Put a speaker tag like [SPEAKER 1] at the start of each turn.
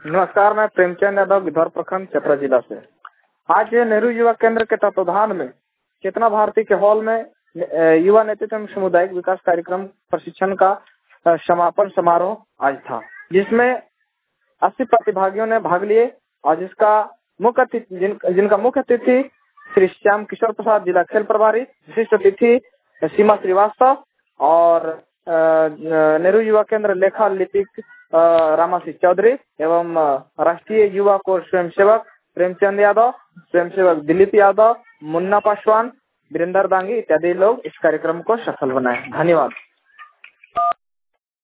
[SPEAKER 1] नमस्कार, मैं प्रेमचंद यादव गिद्धौर प्रखंड चतरा जिला से। आज नेहरू युवा केंद्र के तत्वाधान में चेतना भारती के हॉल में युवा नेतृत्व एवं सामुदायिक विकास कार्यक्रम प्रशिक्षण का समापन समारोह आज था, जिसमें 80 प्रतिभागियों ने भाग लिए और जिनका मुख्य अतिथि श्री श्याम किशोर प्रसाद, जिला खेल प्रभारी, विशिष्ट अतिथि सीमा श्रीवास्तव और नेहरू युवा केंद्र लेखा लिपिक रामासी चौधरी एवं राष्ट्रीय युवा कोर स्वयंसेवक प्रेमचंद यादव, स्वयंसेवक दिलीप यादव, मुन्ना पासवान, वीरेंद्र दांगी इत्यादि लोग इस कार्यक्रम को सफल बनाए। धन्यवाद।